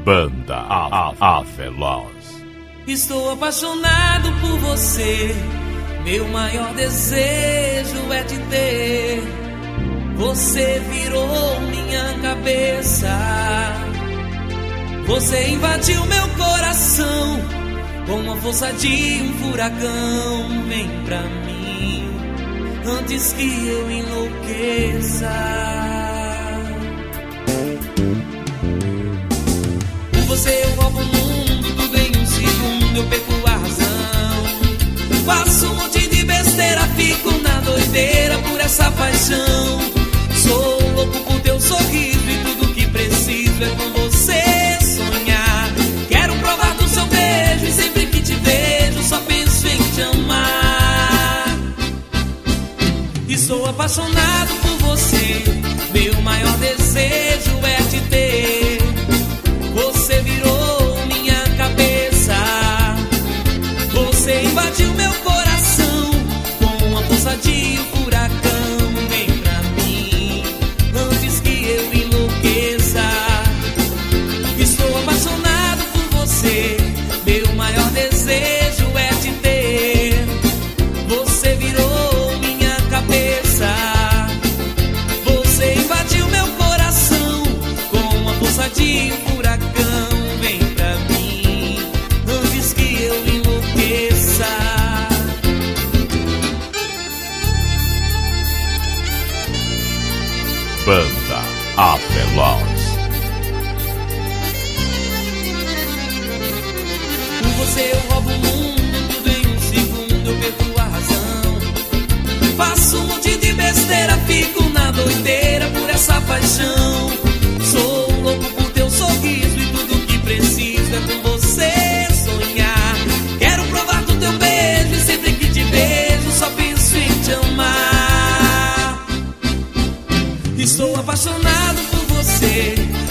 Banda Aveloz. Estou apaixonado por você. Meu maior desejo é te ter. Você virou minha cabeça. Você invadiu meu coração com a força de um furacão. Vem pra mim antes que eu enlouqueça. Por você eu roubo o mundo, tudo em um segundo eu perco a razão. Faço um monte de besteira, fico na doideira por essa paixão. Sou louco por teu sorriso e tudo que preciso é com você sonhar. Quero provar do seu beijo e sempre que te vejo só penso em te amar. Estou apaixonado por você. Meu maior desejo é te ter. Você virou minha cabeça. Você invadiu meu coração com a força de um furacão. Vem pra mim antes que eu enlouqueça. Estou apaixonado por você. Meu maior desejo é te ter. Você virou minha cabeça. Você invadiu meu coração com a força de um furacão. Vem pra mim antes que eu enlouqueça. Banda Aveloz. Por você eu roubo o mundo, tudo em um segundo eu perco a razão. Faço um monte de besteira, fico na doideira por essa paixão. Sou louco por teu sorriso e tudo que preciso é com você sonhar. Quero provar do teu beijo e sempre que te vejo só penso em te amar. Estou apaixonado por você.